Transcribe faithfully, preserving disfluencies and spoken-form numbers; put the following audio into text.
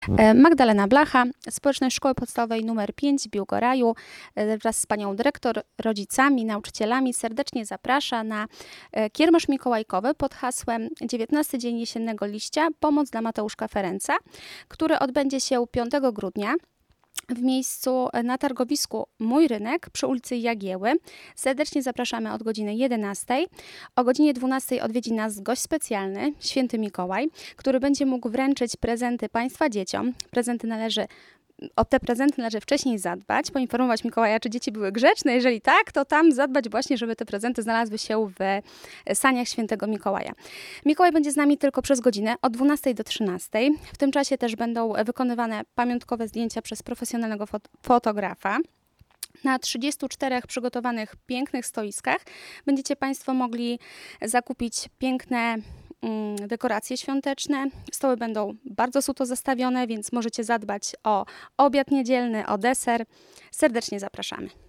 E, Magdalena Blacha, Społeczność Szkoły Podstawowej nr pięć w Biłgoraju, e, wraz z panią dyrektor, rodzicami, nauczycielami serdecznie zaprasza na e, kiermasz mikołajkowy pod hasłem dziewiętnasty Dzień Jesiennego Liścia – Pomoc dla Mateuszka Ferenca, który odbędzie się piątego grudnia w miejscu na targowisku Mój Rynek przy ulicy Jagieły. Serdecznie zapraszamy od godziny jedenastej. O godzinie dwunastej odwiedzi nas gość specjalny, Święty Mikołaj, który będzie mógł wręczyć prezenty Państwa dzieciom. Prezenty należy O te prezenty należy wcześniej zadbać, poinformować Mikołaja, czy dzieci były grzeczne. Jeżeli tak, to tam zadbać właśnie, żeby te prezenty znalazły się w saniach Świętego Mikołaja. Mikołaj będzie z nami tylko przez godzinę, od dwunastej do trzynastej. W tym czasie też będą wykonywane pamiątkowe zdjęcia przez profesjonalnego fot- fotografa. Na trzydziestu czterech przygotowanych pięknych stoiskach będziecie Państwo mogli zakupić piękne dekoracje świąteczne. Stoły będą bardzo suto zastawione, więc możecie zadbać o obiad niedzielny, o deser. Serdecznie zapraszamy.